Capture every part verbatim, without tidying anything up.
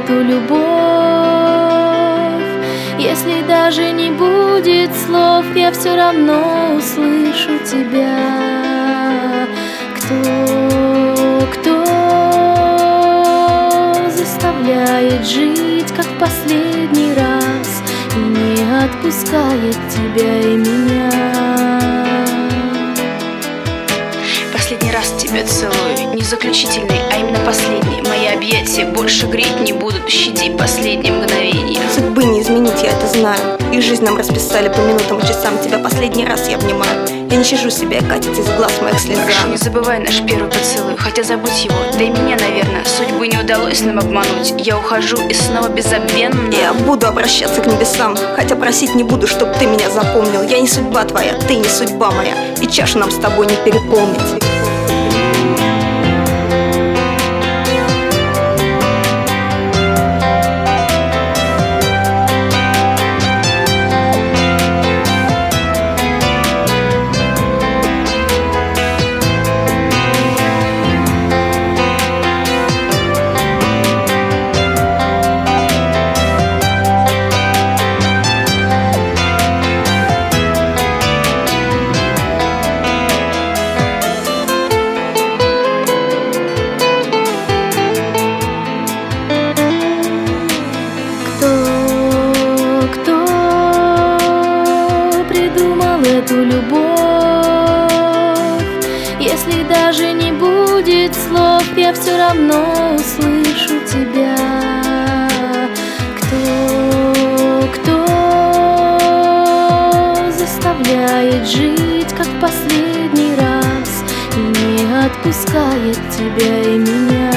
эту любовь. Если даже не будет слов, я все равно услышу тебя. Кто, кто заставляет жить, как в последний раз, и не отпускает тебя и меня? Последний раз тебя целую, не заключительный, а именно последний. Мои объятия больше греть не будут, щади последние мгновения. Судьбы не изменить, я это знаю. И жизнь нам расписали по минутам и часам. Тебя последний раз я обнимаю. Я не щажу себя, катится из глаз моих слеза. Прошу, не забывай наш первый поцелуй, хотя забудь его, да и меня, наверное, судьбы не удалось нам обмануть. Я ухожу и снова безобвенно. Я буду обращаться к небесам, хотя просить не буду, чтоб ты меня запомнил. Я не судьба твоя, ты не судьба моя, и чашу нам с тобой не переполнить. Эту любовь, если даже не будет слов, я все равно услышу тебя. Кто, кто заставляет жить, как в последний раз, и не отпускает тебя и меня?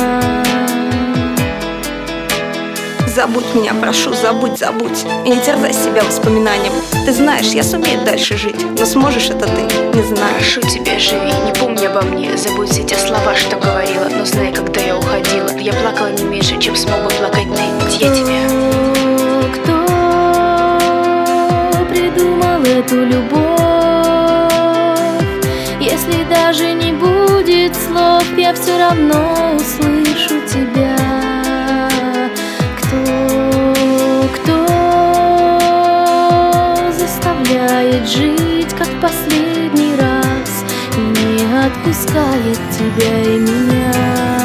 Забудь меня, прошу, забудь, забудь. И не терзай себя воспоминанием. Ты знаешь, я сумею дальше жить, но сможешь это ты, не знаю. Прошу тебя, живи, не помни обо мне. Забудь все те слова, что говорила. Но знай, когда я уходила, я плакала не меньше, чем смог бы плакать ты. Ведь я тебя. Кто придумал эту любовь? Если даже не будет слов, я все равно услышу тебя. Кто заставляет жить, как в последний раз, и не отпускает тебя и меня?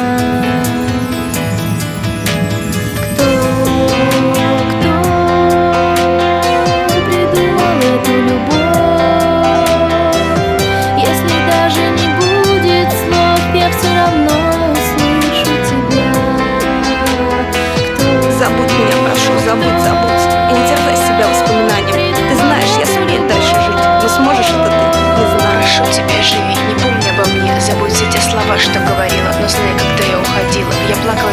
Кто, кто придумал эту любовь? Если даже не будет слов, я все равно услышу тебя. Забудь меня, прошу, забудь, забудь. И не терзай себя воспоминанием. Ты знаешь, я сумею дальше жить, но сможешь это ты, не знаю. Прошу тебя, живи, не помни обо мне. Забудь все те слова, что говорила. Но знай, когда я уходила, я плакала